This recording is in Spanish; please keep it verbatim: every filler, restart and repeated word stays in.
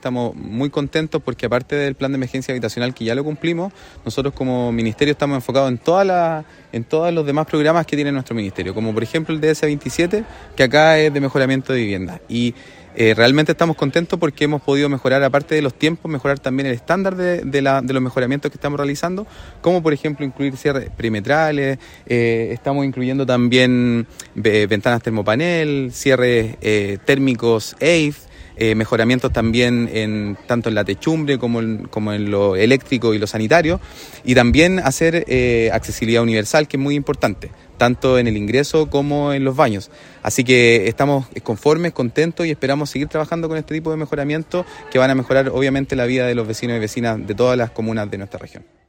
Estamos muy contentos porque aparte del plan de emergencia habitacional que ya lo cumplimos, nosotros como ministerio estamos enfocados en toda la, en todos los demás programas que tiene nuestro ministerio, como por ejemplo el D S veintisiete, que acá es de mejoramiento de vivienda. Y eh, realmente estamos contentos porque hemos podido mejorar, aparte de los tiempos, mejorar también el estándar de, de, la, de los mejoramientos que estamos realizando, como por ejemplo incluir cierres perimetrales, eh, estamos incluyendo también eh, ventanas termopanel, cierres eh, térmicos A I F, Eh, mejoramientos también en, tanto en la techumbre como en, como en lo eléctrico y lo sanitario, y también hacer eh, accesibilidad universal, que es muy importante, tanto en el ingreso como en los baños. Así que estamos conformes, contentos y esperamos seguir trabajando con este tipo de mejoramientos que van a mejorar obviamente la vida de los vecinos y vecinas de todas las comunas de nuestra región.